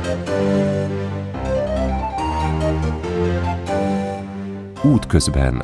Útközben.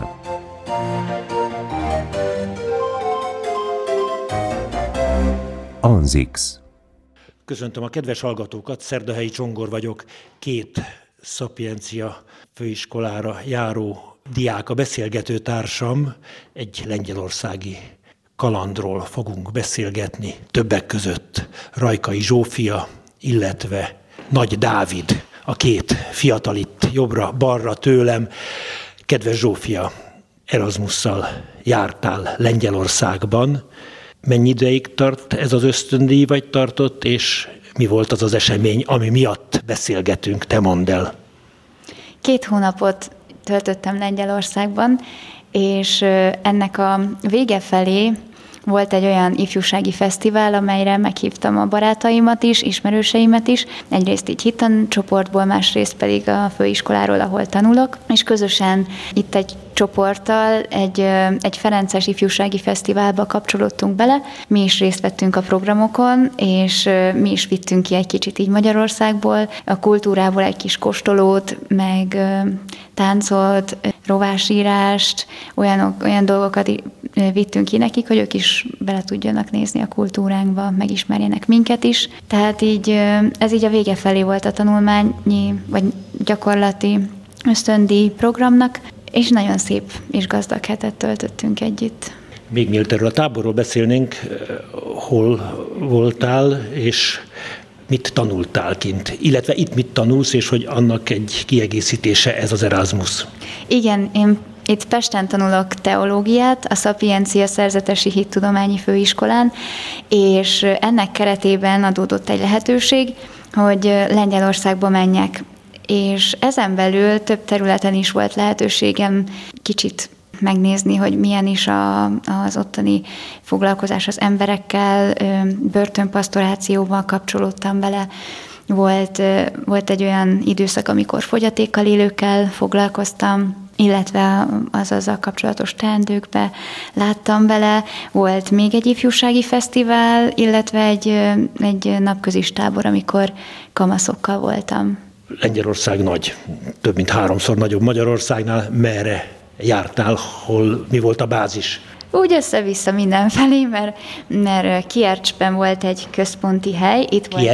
Anzix. Köszöntöm a kedves hallgatókat, Szerdahelyi Csongor vagyok, 2 Szapiencia főiskolára járó diák, a beszélgető társam, egy lengyelországi kalandról fogunk beszélgetni, többek között Rajkai Zsófia, illetve Nagy Dávid, a 2 fiatal itt jobbra-balra tőlem. Kedves Zsófia, Erasmusszal jártál Lengyelországban. Mennyi ideig tart ez az ösztöndíj, vagy tartott, és mi volt az az esemény, ami miatt beszélgetünk? Te mondd el. 2 hónapot töltöttem Lengyelországban, és ennek a vége felé volt egy olyan ifjúsági fesztivál, amelyre meghívtam a barátaimat is, ismerőseimet is. Egyrészt így hittancsoportból, másrészt pedig a főiskoláról, ahol tanulok. És közösen itt egy csoporttal egy ferences ifjúsági fesztiválba kapcsolódtunk bele. Mi is részt vettünk a programokon, és mi is vittünk ki egy kicsit így Magyarországból, a kultúrából egy kis kóstolót, meg táncot, rovásírást, olyan dolgokat vittünk ki nekik, hogy ők is bele tudjanak nézni a kultúránkba, megismerjenek minket is. Tehát így ez így a vége felé volt a tanulmányi vagy gyakorlati ösztöndíj programnak, és nagyon szép és gazdag hetet töltöttünk együtt. Még mielőtt erről a táborról beszélnénk, hol voltál, és mit tanultál kint? Illetve itt mit tanulsz, és hogy annak egy kiegészítése ez az Erasmus? Igen, én itt Pesten tanulok teológiát, a Szapiencia Szerzetesi Hittudományi Főiskolán, és ennek keretében adódott egy lehetőség, hogy Lengyelországba menjek. És ezen belül több területen is volt lehetőségem kicsit megnézni, hogy milyen is az ottani foglalkozás az emberekkel, börtönpasztorációval kapcsolódtam bele. Volt egy olyan időszak, amikor fogyatékkal élőkkel foglalkoztam, illetve azzal kapcsolatos teendőkbe láttam bele. Volt még egy ifjúsági fesztivál, illetve egy napközis tábor, amikor kamaszokkal voltam. Lengyelország nagy, több mint 3-szor nagyobb Magyarországnál. Merre jártál, mi volt a bázis? Úgy össze-vissza mindenfelé, mert Kiercsben volt egy központi hely.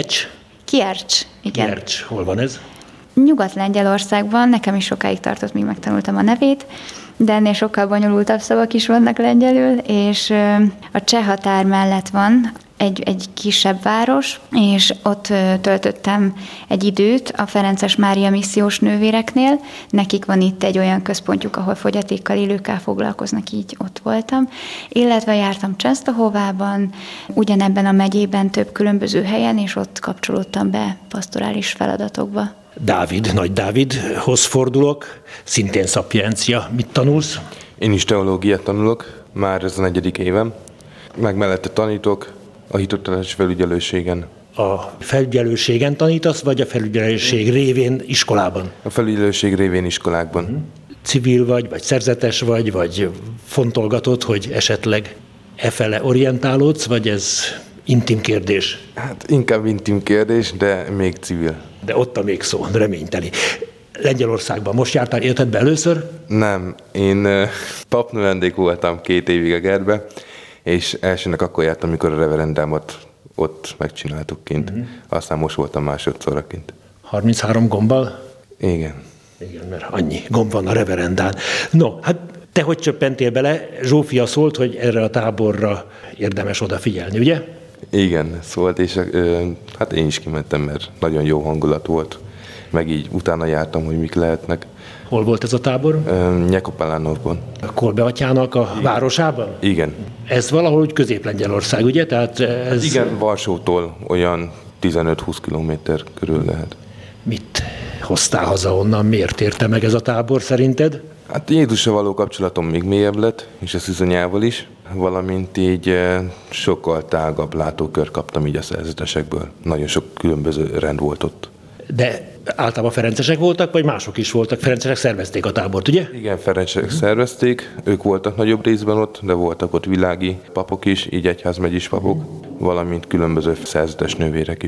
Kiercs, igen. Kiercs, hol van ez? Nyugat-Lengyelországban, nekem is sokáig tartott, míg megtanultam a nevét, de ennél sokkal bonyolultabb szavak is vannak lengyelül, és a cseh határ mellett van egy kisebb város, és ott töltöttem egy időt a Ferences Mária missziós nővéreknél. Nekik van itt egy olyan központjuk, ahol fogyatékkal élőkkel foglalkoznak, így ott voltam. Illetve jártam Csensztahovában, ugyanebben a megyében több különböző helyen, és ott kapcsolódtam be pastorális feladatokba. Nagy Dávidhoz fordulok, szintén Szapiencia. Mit tanulsz? Én is teológiát tanulok, már ez a 4. évem. Meg mellette tanítok a hitoktatási felügyelőségen. A felügyelőségen tanítasz, vagy a felügyelőség révén iskolában? A felügyelőség révén iskolákban. Civil vagy szerzetes vagy fontolgatod, hogy esetleg efele orientálódsz, vagy ez intim kérdés? Hát inkább intim kérdés, de még civil. De ott a még szó, reményteli. Lengyelországban most jártál életedbe először? Nem, én papnövendék voltam 2 évig Egerbe, és elsőnek akkor jártam, amikor a reverendámat ott megcsináltuk kint. Aztán most voltam másodszorra kint. 33 gombbal? Igen. Igen, mert annyi gomb van a reverendán. No, hát te hogy csöppentél bele? Zsófia szólt, hogy erre a táborra érdemes odafigyelni, ugye? Igen, szólt, és hát én is kimentem, mert nagyon jó hangulat volt. Meg így utána jártam, hogy mik lehetnek. Hol volt ez a tábor? Nyekopelánovban. A Kolbe atyának a városában? Igen. Ez valahol úgy Közép-Lengyelország, ugye? Tehát ez... Igen, Varsótól olyan 15-20 kilométer körül lehet. Mit hoztál haza onnan? Miért érte meg ez a tábor szerinted? Hát Jézussal való kapcsolatom még mélyebb lett, és a szűzanyával is, valamint így sokkal tágabb látókör kaptam így a szerzetesekből. Nagyon sok különböző rend volt ott. De általában ferencesek voltak, vagy mások is voltak? Ferencesek szervezték a tábort, ugye? Igen, ferencesek szervezték, ők voltak nagyobb részben ott, de voltak ott világi papok is, így egyházmegyis papok, valamint különböző szerzetes nővérek is.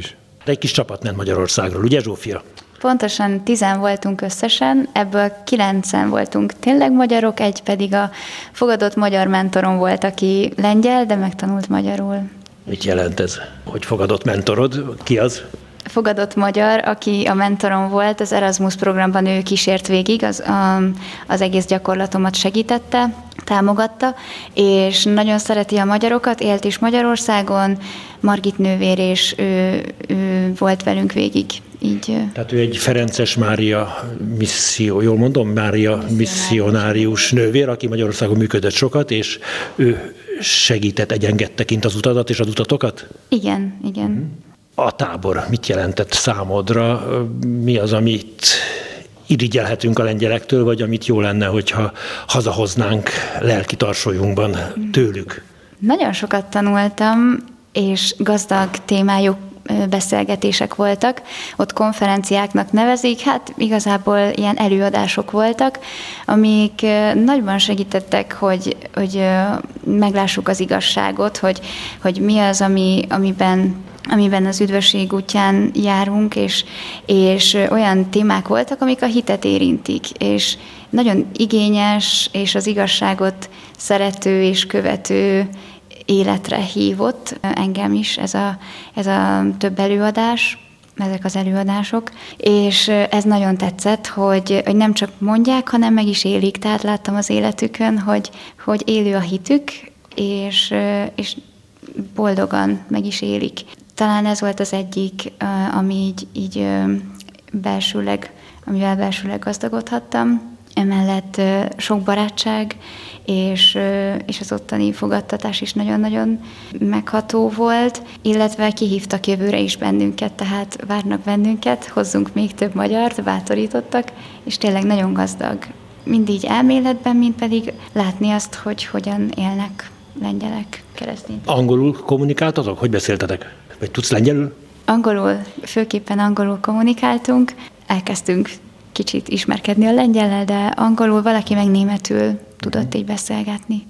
De egy kis csapat ment Magyarországról, ugye Zsófia? Pontosan 10 voltunk összesen, ebből 9 voltunk tényleg magyarok, egy pedig a fogadott magyar mentorom volt, aki lengyel, de megtanult magyarul. Mit jelent ez, hogy fogadott mentorod? Ki az? Fogadott magyar, aki a mentorom volt, az Erasmus programban ő kísért végig, az egész gyakorlatomat segítette, támogatta, és nagyon szereti a magyarokat, élt is Magyarországon, Margit nővér, és ő volt velünk végig. Így. Tehát ő egy Ferences Mária misszió, jól mondom, Mária misszionárius nővér, aki Magyarországon működött sokat, és ő segített, egyengedte kint az utadat és az utatokat? Igen, igen. A tábor mit jelentett számodra? Mi az, amit irigyelhetünk a lengyelektől, vagy amit jó lenne, hogyha hazahoznánk lelki tarsolyunkban tőlük? Nagyon sokat tanultam, és gazdag témájú beszélgetések voltak. Ott konferenciáknak nevezik, hát igazából ilyen előadások voltak, amik nagyban segítettek, hogy meglássuk az igazságot, hogy mi az, amiben az üdvösség útján járunk, és olyan témák voltak, amik a hitet érintik, és nagyon igényes, és az igazságot szerető és követő életre hívott engem is ez a több előadás, ezek az előadások, és ez nagyon tetszett, hogy nem csak mondják, hanem meg is élik, tehát láttam az életükön, hogy élő a hitük, és boldogan meg is élik. Talán ez volt az egyik, ami így amivel belsőleg gazdagodhattam. Emellett sok barátság, és az ottani fogadtatás is nagyon-nagyon megható volt, illetve kihívtak jövőre is bennünket, tehát várnak bennünket, hozzunk még több magyart, bátorítottak, és tényleg nagyon gazdag. Mind így elméletben, mind pedig látni azt, hogy hogyan élnek lengyelek, keresztény. Angolul kommunikáltatok? Hogy beszéltetek? Vagy tudsz lengyelül? Angolul, főképpen angolul kommunikáltunk, elkezdtünk kicsit ismerkedni a lengyellel, de angolul, valaki meg németül tudott így beszélgetni.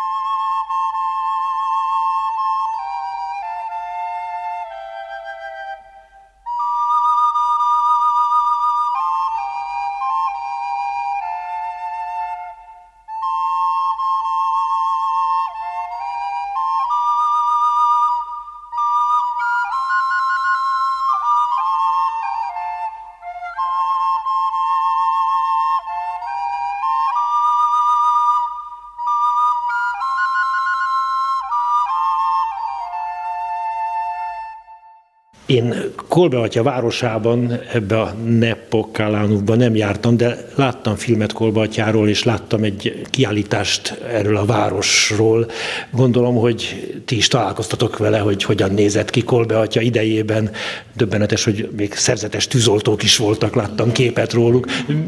Én Kolbeatya városában, ebbe a Nepokálánukban nem jártam, de láttam filmet Kolbeatyáról, és láttam egy kiállítást erről a városról. Gondolom, hogy ti is találkoztatok vele, hogy hogyan nézett ki Kolbeatya idejében. Döbbenetes, hogy még szerzetes tűzoltók is voltak, láttam képet róluk.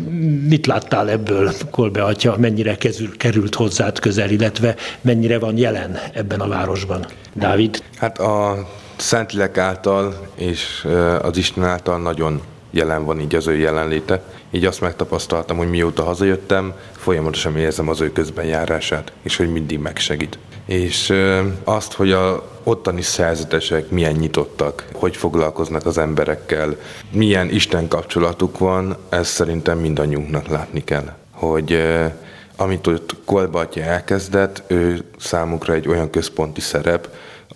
Mit láttál ebből, Kolbeatya? Mennyire került hozzád közel, illetve mennyire van jelen ebben a városban? Dávid? Hát a Szentlélek által és az Isten által nagyon jelen van így az ő jelenléte. Így azt megtapasztaltam, hogy mióta hazajöttem, folyamatosan érzem az ő közbenjárását, és hogy mindig megsegít. És azt, hogy az ottani szerzetesek milyen nyitottak, hogy foglalkoznak az emberekkel, milyen Isten kapcsolatuk van, ezt szerintem mindannyiunknak látni kell. Hogy amit ott Kolbeatya elkezdett, ő számukra egy olyan központi szerep,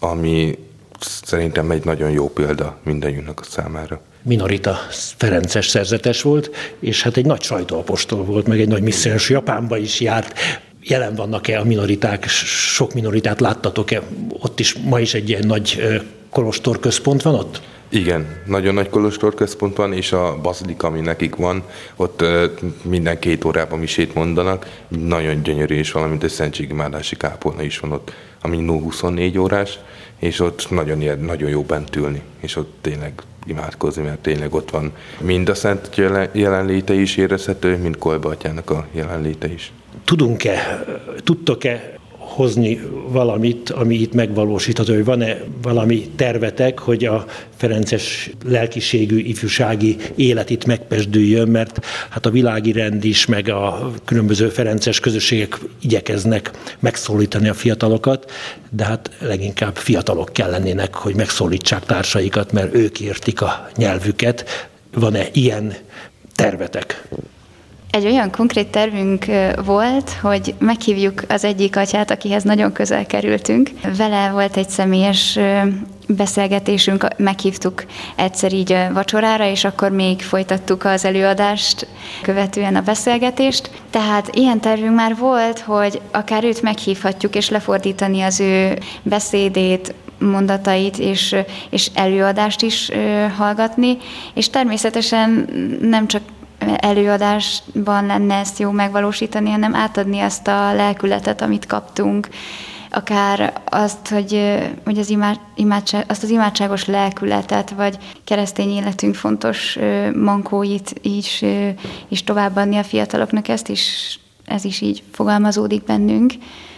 ami szerintem egy nagyon jó példa mindannyiunknak számára. Minorita ferences szerzetes volt, és hát egy nagy sajtóapostol volt, meg egy nagy missziós, Japánba is járt. Jelen vannak-e a minoriták, sok minoritát láttatok-e? Ott is ma is egy ilyen nagy kolostorközpont van ott? Igen, nagyon nagy kolostorközpont van, és a bazilika, ami nekik van, ott minden 2 órában misét mondanak, nagyon gyönyörű, és valamint egy szentségimádási kápolna is van ott, ami 24 órás, és ott nagyon jó bent ülni, és ott tényleg imádkozni, mert tényleg ott van mind a szent jelenléte is érezhető, mind Kolbeatyának a jelenléte is. Tudtok-e, hozni valamit, ami itt megvalósítható, hogy van-e valami tervetek, hogy a ferences lelkiségű ifjúsági élet itt megpesdüljön, mert hát a világi rend is, meg a különböző ferences közösségek igyekeznek megszólítani a fiatalokat, de hát leginkább fiatalok kellenének, hogy megszólítsák társaikat, mert ők értik a nyelvüket. Van-e ilyen tervetek? Egy olyan konkrét tervünk volt, hogy meghívjuk az egyik atyát, akihez nagyon közel kerültünk. Vele volt egy személyes beszélgetésünk, meghívtuk egyszer így vacsorára, és akkor még folytattuk az előadást, követően a beszélgetést. Tehát ilyen tervünk már volt, hogy akár őt meghívhatjuk, és lefordítani az ő beszédét, mondatait, és előadást is hallgatni, és természetesen nem csak előadásban lenne ezt jó megvalósítani, hanem átadni azt a lelkületet, amit kaptunk. Akár azt, hogy azt az imádságos lelkületet, vagy keresztény életünk fontos mankóit is továbbadni a fiataloknak, ez is így fogalmazódik bennünk.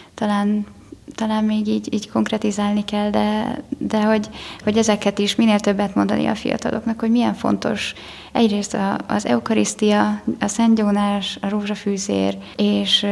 Talán még így konkretizálni kell, de hogy ezeket is minél többet mondani a fiataloknak, hogy milyen fontos egyrészt az eukarisztia, a szentgyónás, a rózsafűzér és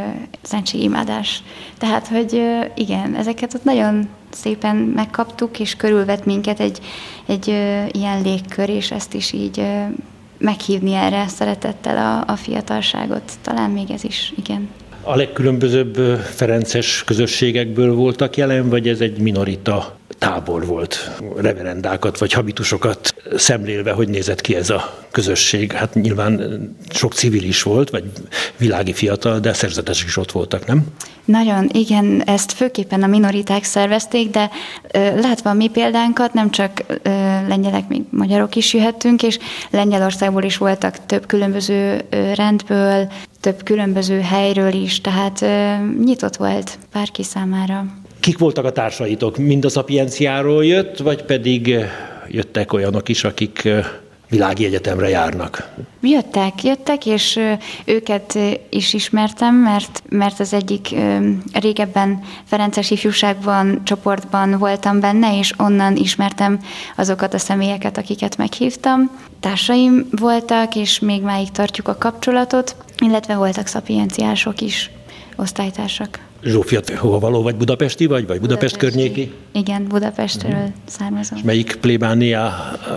a szentségimádás. Tehát, hogy igen, ezeket ott nagyon szépen megkaptuk, és körülvett minket egy ilyen légkör, és ezt is így meghívni erre szeretettel a fiatalságot. Talán még ez is, igen. A legkülönbözőbb ferences közösségekből voltak jelen, vagy ez egy minorita tábor volt? Reverendákat vagy habitusokat szemlélve, hogy nézett ki ez a közösség? Hát nyilván sok civil is volt, vagy világi fiatal, de szerzetes is ott voltak, nem? Nagyon, igen, ezt főképpen a minoriták szervezték, de látva a mi példánkat, nem csak lengyelek, még magyarok is jöhettünk, és Lengyelországból is voltak több különböző rendből, több különböző helyről is, tehát nyitott volt bárki számára. Kik voltak a társaitok? Mind a szapienciáról jött, vagy pedig jöttek olyanok is, akik világi egyetemre járnak? Jöttek, és őket is ismertem, mert az egyik régebben ferences ifjúságban, csoportban voltam benne, és onnan ismertem azokat a személyeket, akiket meghívtam. Társaim voltak, és még máig tartjuk a kapcsolatot, illetve voltak szapienciások is, osztálytársak. Zsófia, hova való, vagy budapesti vagy Budapest környéki? Igen, Budapestről származom. És melyik plébánia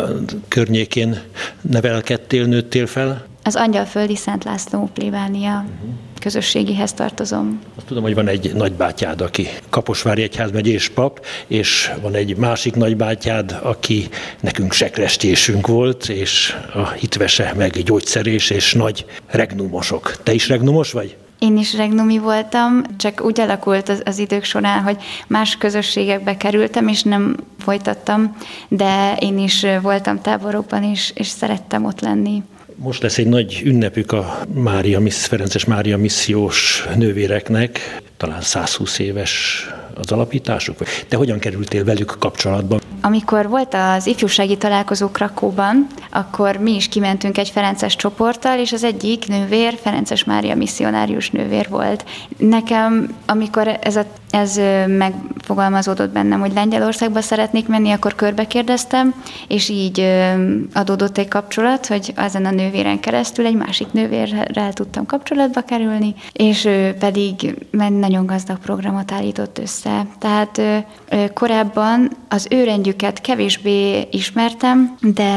környékén nevelkedtél, nőttél fel? Az Angyalföldi Szent László plébánia közösségihez tartozom. Azt tudom, hogy van egy nagybátyád, aki Kaposvári egyházmegyés pap, és van egy másik nagybátyád, aki nekünk sekrestésünk volt, és a hitvese, meg gyógyszerés, és nagy regnumosok. Te is regnumos vagy? Én is regnumi voltam, csak úgy alakult az idők során, hogy más közösségekbe kerültem, és nem folytattam, de én is voltam táborokban, és szerettem ott lenni. Most lesz egy nagy ünnepük a Ferences Mária missziós nővéreknek, talán 120 éves az alapításuk. Te hogyan kerültél velük kapcsolatba? Amikor volt az ifjúsági találkozó Krakóban, akkor mi is kimentünk egy ferences csoporttal, és az egyik nővér Ferences Mária misszionárius nővér volt. Nekem, amikor ez megfogalmazódott bennem, hogy Lengyelországba szeretnék menni, akkor körbekérdeztem, és így adódott egy kapcsolat, hogy ezen a nővéren keresztül egy másik nővérrel tudtam kapcsolatba kerülni, és ő pedig nagyon gazdag programot állított össze. Tehát korábban az ő rendjüket kevésbé ismertem,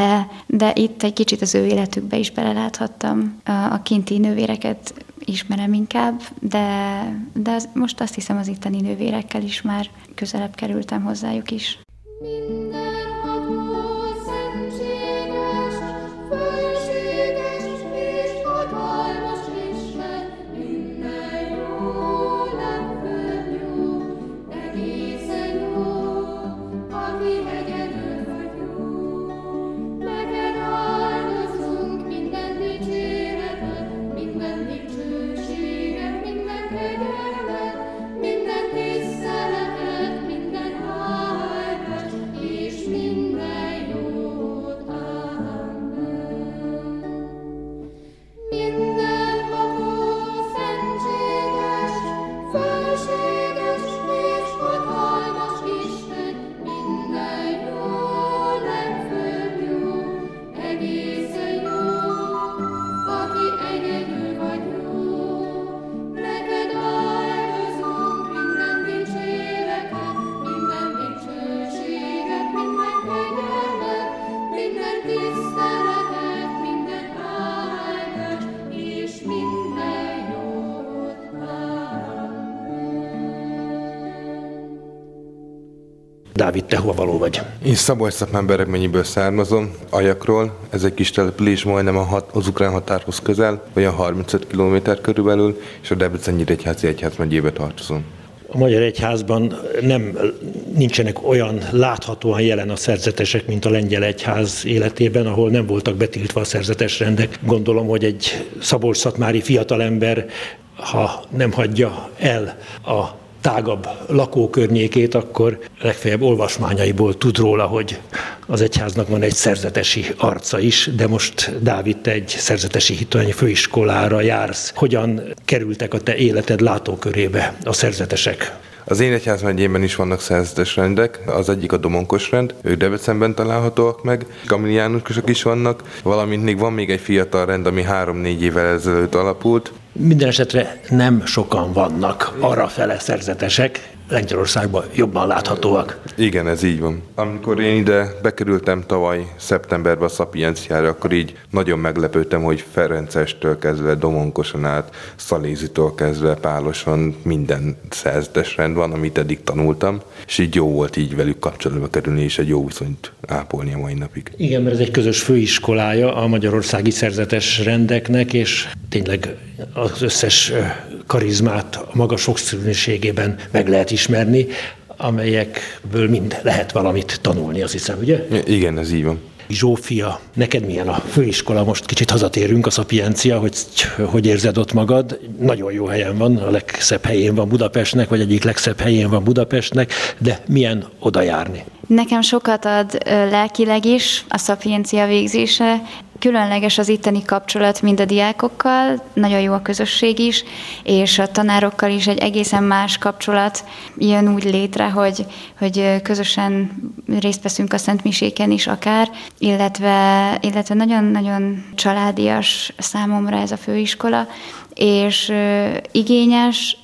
de itt egy kicsit az ő életükbe is beleláthattam. A kinti nővéreket ismerem inkább, de most azt hiszem az itteni nővérekkel is már közelebb kerültem hozzájuk is. Minden tiszteletet, minden áldást, és Dávid, te hova való vagy? Én Szabolcs-Szatmár-Beregmennyiből származom, Ajakról. Ez egy kis település, majdnem az ukrán határhoz közel, olyan 35 km körülbelül, és a Debrecen-Nyíregyházi egyházmegyébe tartozom. A Magyar Egyházban nincsenek olyan láthatóan jelen a szerzetesek, mint a lengyel egyház életében, ahol nem voltak betiltva a szerzetes rendek. Gondolom, hogy egy szabolcs-szatmári fiatalember, ha nem hagyja el a tágabb lakókörnyékét, akkor legfeljebb olvasmányaiból tud róla, hogy az egyháznak van egy szerzetesi arca is, de most, Dávid, te egy szerzetesi hittudományi főiskolára jársz. Hogyan kerültek a te életed látókörébe a szerzetesek? Az én egyházmegyében is vannak szerzetes rendek, az egyik a domonkos rend, ők Debrecenben találhatóak meg, kamiliánusok is vannak, valamint még van még egy fiatal rend, ami 3-4 évvel ezelőtt alapult. Minden esetre nem sokan vannak arrafele szerzetesek, Lengyelországban jobban láthatóak. Igen, ez így van. Amikor én ide bekerültem tavaly szeptemberben a Szapienciára, akkor így nagyon meglepődtem, hogy Ferencestől kezdve, Domonkoson át, Szalézitól kezdve, Páloson minden szerzetes rend van, amit eddig tanultam, és így jó volt így velük kapcsolatba kerülni, és egy jó viszonyt ápolni a mai napig. Igen, mert ez egy közös főiskolája a magyarországi szerzetes rendeknek, és tényleg az összes karizmát a maga sokszínűségében meg lehet ismerni, amelyekből mind lehet valamit tanulni, azt hiszem, ugye? Igen, ez így van. Zsófia, neked milyen a főiskola? Most kicsit hazatérünk, a Szapiencia, hogy érzed ott magad? Nagyon jó helyen van, a legszebb helyén van Budapestnek, vagy egyik legszebb helyén van Budapestnek, de milyen oda járni? Nekem sokat ad lelkileg is a Szapiencia végzése. Különleges az itteni kapcsolat mind a diákokkal, nagyon jó a közösség is, és a tanárokkal is egy egészen más kapcsolat jön úgy létre, hogy közösen részt veszünk a szentmiséken is akár, illetve nagyon-nagyon családias számomra ez a főiskola, és igényes,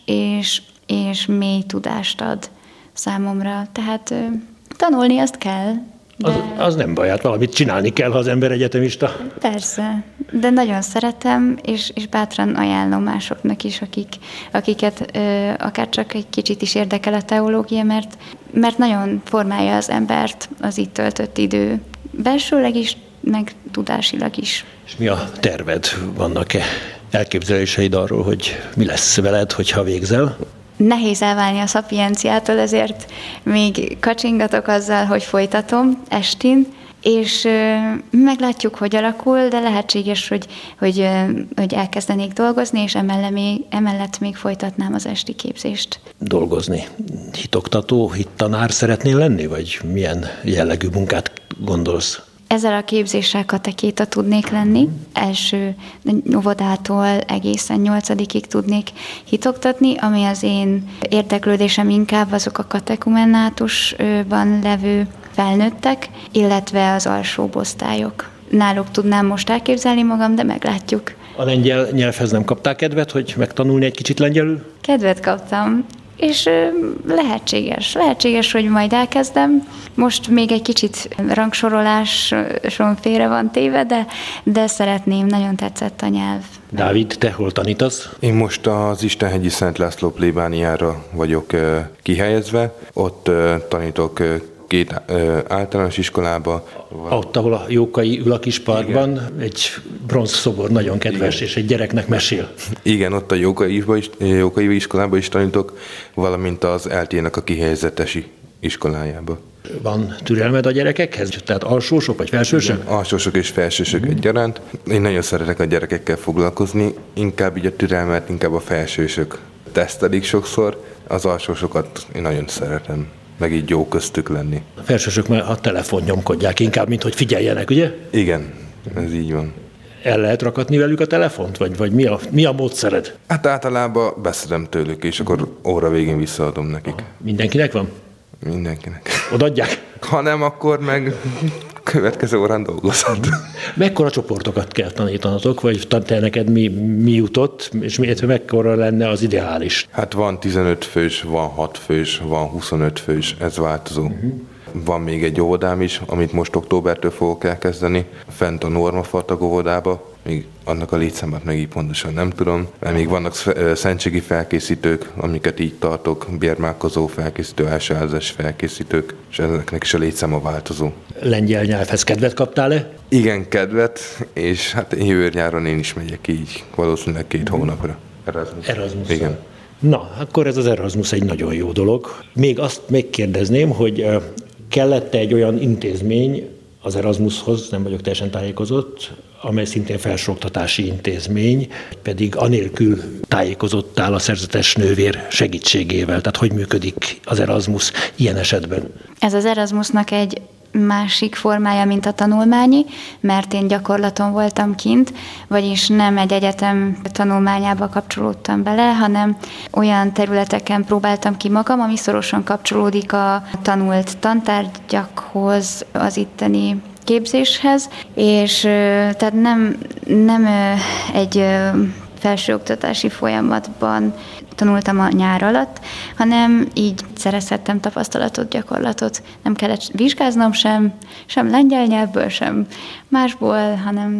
és mély tudást ad számomra. Tehát tanulni azt kell. Az nem baj, hát valamit csinálni kell, ha az ember egyetemista. Persze, de nagyon szeretem, és bátran ajánlom másoknak is, akiket akár csak egy kicsit is érdekel a teológia, mert nagyon formálja az embert az itt töltött idő. Belsőleg is, meg tudásilag is. És mi a terved? Vannak-e elképzeléseid arról, hogy mi lesz veled, hogyha végzel? Nehéz elválni a Szapienciától, ezért még kacsingatok azzal, hogy folytatom estin, és meglátjuk, hogy alakul, de lehetséges, hogy elkezdenék dolgozni, és emellett még folytatnám az esti képzést. Dolgozni. Hitoktató, hittanár szeretnél lenni, vagy milyen jellegű munkát gondolsz? Ezzel a képzéssel katekéta tudnék lenni. Első óvodától egészen 8-ig tudnék hitoktatni, ami az én érdeklődésem inkább azok a katekumenátusban levő felnőttek, illetve az alsóbb osztályok. Náluk tudnám most elképzelni magam, de meglátjuk. A lengyel nyelvhez nem kaptál kedvet, hogy megtanulni egy kicsit lengyelül? Kedvet kaptam. És lehetséges, hogy majd elkezdem. Most még egy kicsit rangsoroláson félre van téve, de szeretném, nagyon tetszett a nyelv. Dávid, te hol tanítasz? Én most az Istenhegyi Szent László plébániára vagyok kihelyezve. Ott tanítok 2 általános iskolába. Ott, ahol a Jókai ül a kis parkban, egy bronzszobor nagyon kedves, igen. És egy gyereknek mesél. Igen, ott a Jókai iskolában is tanítok, valamint az LT-nek a kihelyezettesi iskolájába. Van türelmed a gyerekekhez? Tehát alsósok vagy felsősök? Igen, alsósok és felsősök egyaránt. Én nagyon szeretek a gyerekekkel foglalkozni, inkább így a türelmet, inkább a felsősök tesztelik sokszor, az alsósokat én nagyon szeretem. Meg így jó köztük lenni. A felsősök már a telefon nyomkodják inkább, mint hogy figyeljenek, ugye? Igen, ez így van. El lehet rakatni velük a telefont, vagy mi a módszered? Hát általában beszedem tőlük, és akkor óra végén visszaadom nekik. Mindenkinek van? Mindenkinek. Odaadják? Ha nem, akkor meg következő órán dolgozhat. Mekkora csoportokat kell tanítanatok, vagy te neked mi jutott, és mekkora lenne az ideális? Hát van 15 fős, van 6 fős, van 25 fős, ez változó. Van még egy óvodám is, amit most októbertől fogok elkezdeni, fent a Normafartag óvodába. Még annak a létszámát meg így pontosan nem tudom, mert még vannak szentségi felkészítők, amiket így tartok, bérmálkozó felkészítő, elsőházas felkészítők, és ezeknek is a létszáma változó. Lengyel nyelvhez kedvet kaptál-e? Igen, kedvet, és hát jövő nyáron én is megyek így, valószínűleg 2 hónapra. Erasmus. Igen. Na, akkor ez az Erasmus egy nagyon jó dolog. Még azt megkérdezném, hogy kellett egy olyan intézmény az Erasmushoz, nem vagyok teljesen tájékozott, amely szintén felsőoktatási intézmény, pedig anélkül tájékozottál a szerzetes nővér segítségével. Tehát hogy működik az Erasmus ilyen esetben? Ez az Erasmusnak egy másik formája, mint a tanulmányi, mert én gyakorlaton voltam kint, vagyis nem egy egyetem tanulmányába kapcsolódtam bele, hanem olyan területeken próbáltam ki magam, ami szorosan kapcsolódik a tanult tantárgyakhoz, az itteni képzéshez, és tehát nem egy felsőoktatási folyamatban tanultam a nyár alatt, hanem így szerezhettem tapasztalatot, gyakorlatot. Nem kellett vizsgáznom sem lengyel nyelvből, sem másból,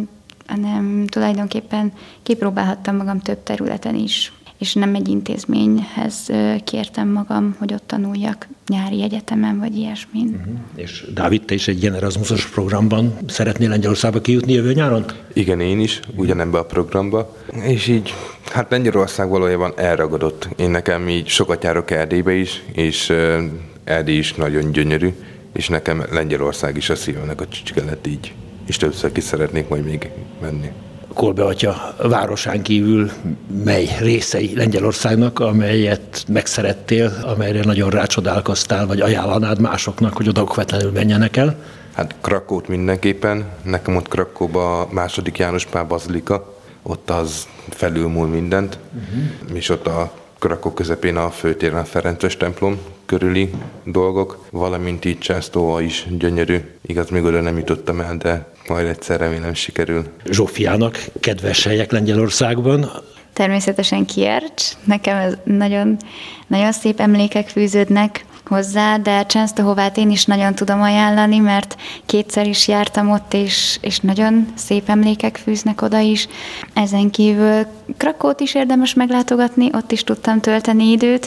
hanem tulajdonképpen kipróbálhattam magam több területen is. És nem egy intézményhez kértem magam, hogy ott tanuljak nyári egyetemen, vagy ilyesmin. És Dávid, te is egy ilyen Erasmusos programban szeretnél Lengyelországba kijutni jövő nyáron? Igen, én is, ugyanebben a programba. És így, hát Lengyelország valójában elragadott. Én nekem így sokat járok Erdélybe is, és Erdély is nagyon gyönyörű, és nekem Lengyelország is a szívemnek a csücske lett így. És többször ki szeretnék majd még menni. Kolbe atya városán kívül mely részei Lengyelországnak, amelyet megszerettél, amelyre nagyon rácsodálkoztál, vagy ajánlanád másoknak, hogy oda okvetlenül menjenek el? Hát Krakót mindenképpen. Nekem ott Krakóban a II. János Pál bazilika, ott az felülmúl mindent, és ott a Krakó közepén a főtéren a Ferences templom körüli dolgok, valamint így Császtóa is gyönyörű. Igaz, még oda nem jutottam el, de majd egyszer remélem sikerül. Zsófiának kedves helyek Lengyelországban? Természetesen Kiercs. Nekem ez nagyon, nagyon szép emlékek fűződnek hozzá, de Császtóhovát én is nagyon tudom ajánlani, mert 2-szer is jártam ott, és nagyon szép emlékek fűznek oda is. Ezen kívül Krakót is érdemes meglátogatni, ott is tudtam tölteni időt,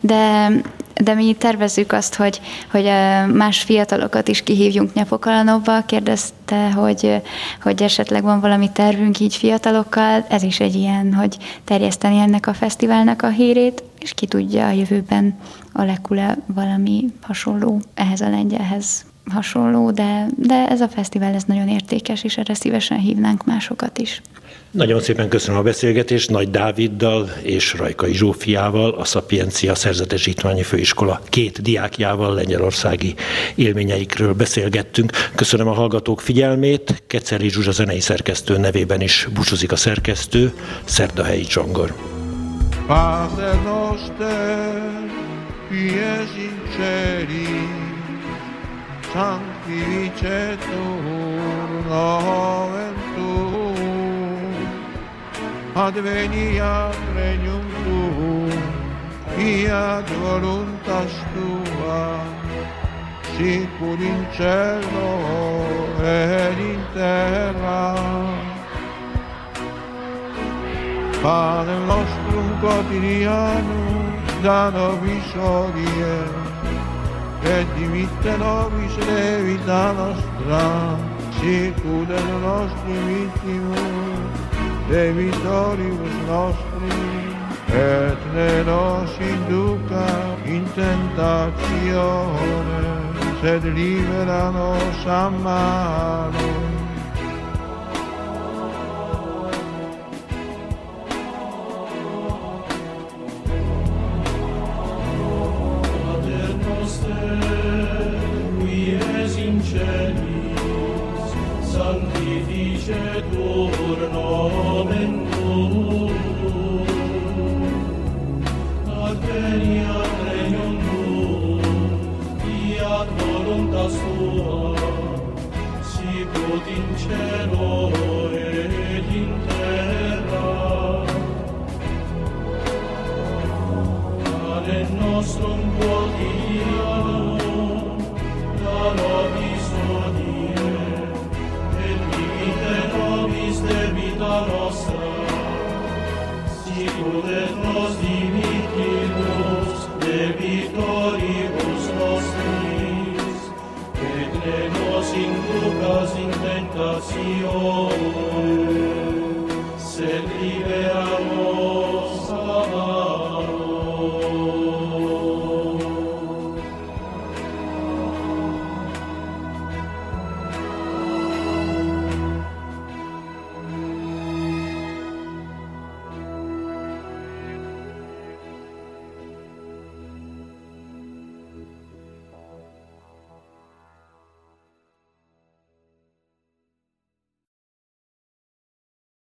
de mi tervezzük azt, hogy más fiatalokat is kihívjunk Nyapokalanóba. Kérdezte, hogy esetleg van valami tervünk így fiatalokkal. Ez is egy ilyen, hogy terjeszteni ennek a fesztiválnak a hírét, és ki tudja, a jövőben alakul-e valami hasonló ehhez a lengyelhez hasonló, de ez a fesztivál ez nagyon értékes, és erre szívesen hívnánk másokat is. Nagyon szépen köszönöm a beszélgetést Nagy Dáviddal és Rajkai Zsófiával, a Szapiencia Szerzetesítványi Főiskola 2 diákjával lengyelországi élményeikről beszélgettünk. Köszönöm a hallgatók figyelmét, Keceli Zsuzsa zenei szerkesztő nevében is búcsúzik a szerkesztő, Szerdahelyi Csongor. Padre noster, pies in celi, sanctificetur nomen tuum, adveniat regnum tuum, fiat voluntas tua, sicur in cielo et in terra. Pane nostrum quotidianum da nobis hodie, et dimitte nobis levita nostra, sicut et nostrum vittimus debitoribus nostri, et ne nos induca in tentatione, sed libera nos a malo. Sanctificetur nomen tuum, adveniat regnum tuum, fiat voluntas tua, sicut in cielo et in terra. Panem nostrum quotidianum da sicut et nos dimittimus de vitoribus nostris, et ne nos inducas in tentatione, sed libera